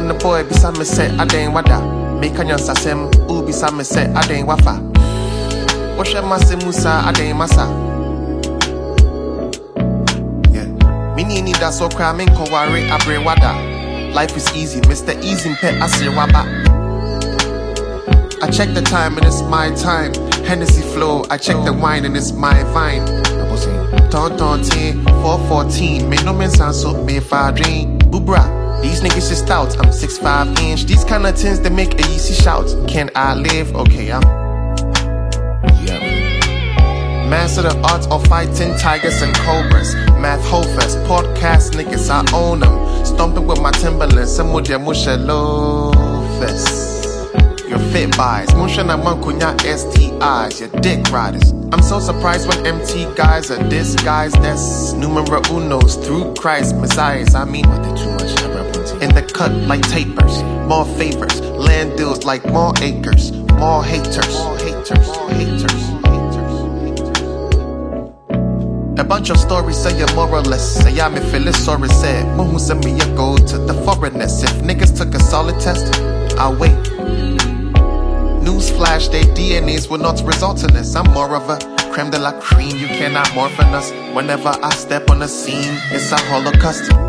when the boy beside me said, I didn't wada. Make a young sasem, who beside me said, I didn't wafa. Osha Masi Musa, I didn't massa. Yeah. Mini need that so cramming, Kowari, Abre Wada. Life is easy, Mr. Easy Pet, I say Waba. I check the time and it's my time. Hennessy flow, I check the wine and it's my vine. Tonton 414, me no men sound so me fadrin. Bubra, these niggas is stout. I'm 6'5" inch. These kind of tins that make a easy shout. Can I live? Okay, I'm. Yeah. Master the art of fighting tigers and cobras. Math hofers, podcast niggas, I own them. Stomping with my Timberlands, some with their musha loafers. Your fit buys, motion among kunya STIs, your dick riders. I'm so surprised when MT guys are disguised as numero unos through Christ messiahs. I mean, what they too much in the cut like tapers, more favors, land deals like more acres, more haters, more haters, more haters. A bunch of stories say you're moralless. Say I'm a philosopher said, Muhu send me a go to the foreigners. If niggas took a solid test, I'll wait. Newsflash, their DNAs will not result in this. I'm more of a creme de la cream, you cannot morph on us. Whenever I step on the scene, it's a holocaust.